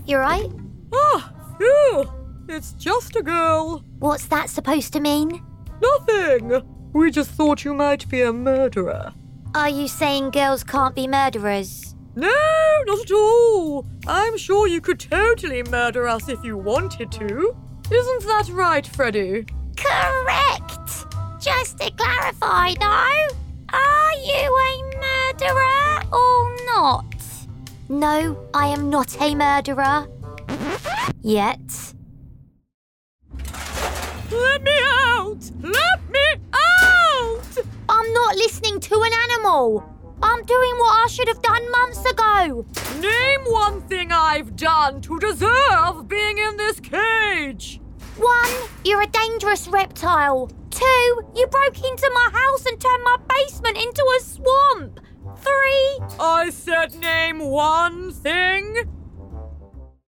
You right? Phew! It's just a girl. What's that supposed to mean? Nothing. We just thought you might be a murderer. Are you saying girls can't be murderers? No, not at all. I'm sure you could totally murder us if you wanted to. Isn't that right, Freddie? Correct! Just to clarify, though, are you a murderer or not? No, I am not a murderer. Yet. Let me out! Let me out! I'm not listening to an animal. I'm doing what I should have done months ago. Name one thing I've done to deserve being in this cage. 1, you're a dangerous reptile. 2, you broke into my house and turned my basement into a swamp. 3, I said name one thing.